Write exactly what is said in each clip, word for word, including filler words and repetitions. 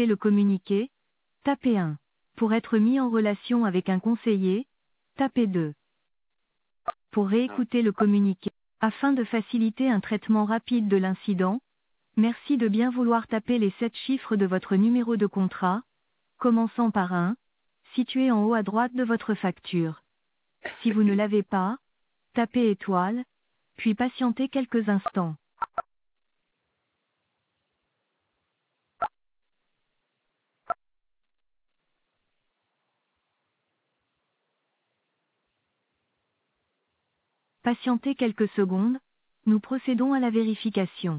écouter le communiqué, tapez un. Pour être mis en relation avec un conseiller, tapez deux. Pour réécouter le communiqué, afin de faciliter un traitement rapide de l'incident, merci de bien vouloir taper les sept chiffres de votre numéro de contrat, commençant par un, situé en haut à droite de votre facture. Si vous ne l'avez pas, tapez étoile, puis patientez quelques instants. Patientez quelques secondes, nous procédons à la vérification.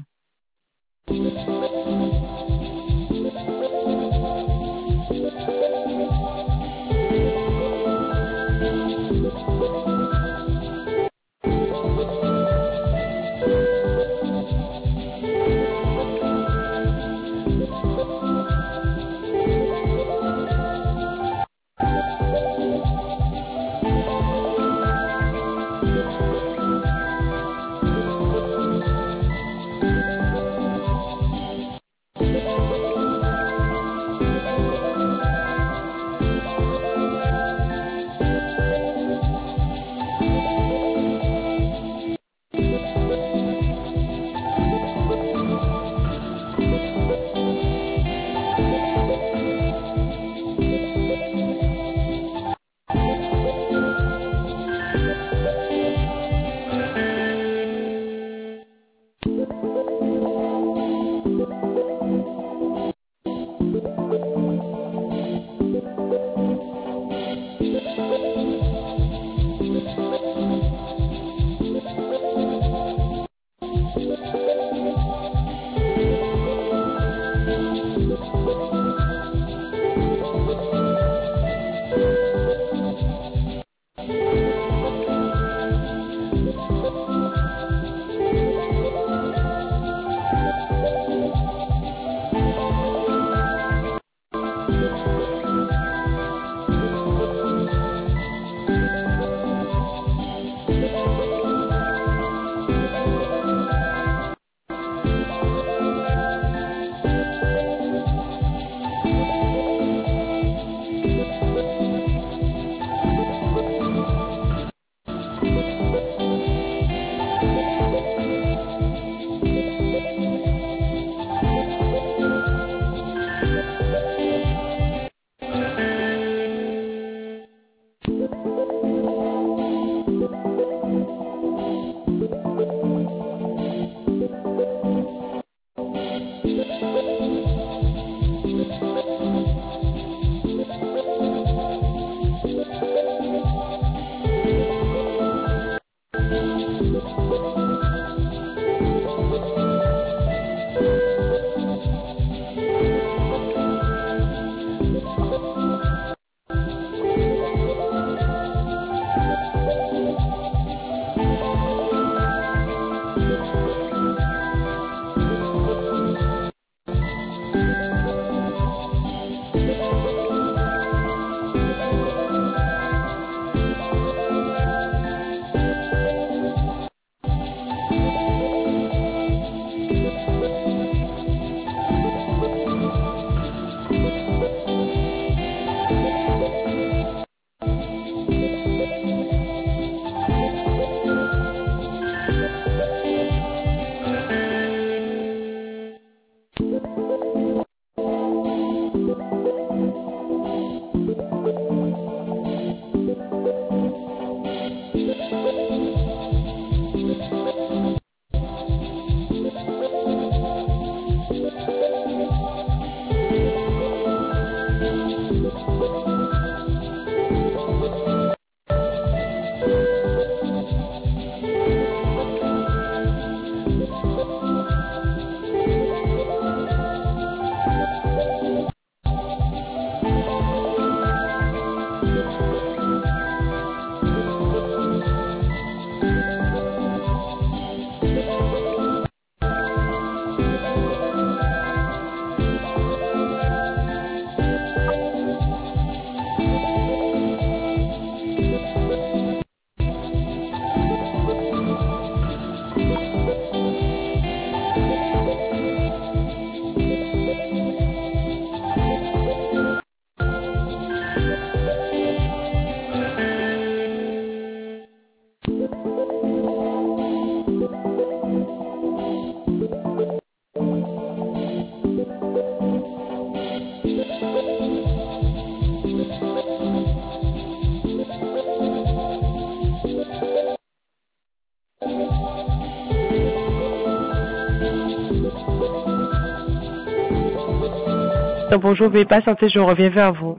Donc bonjour, veuillez patienter, je reviens vers vous.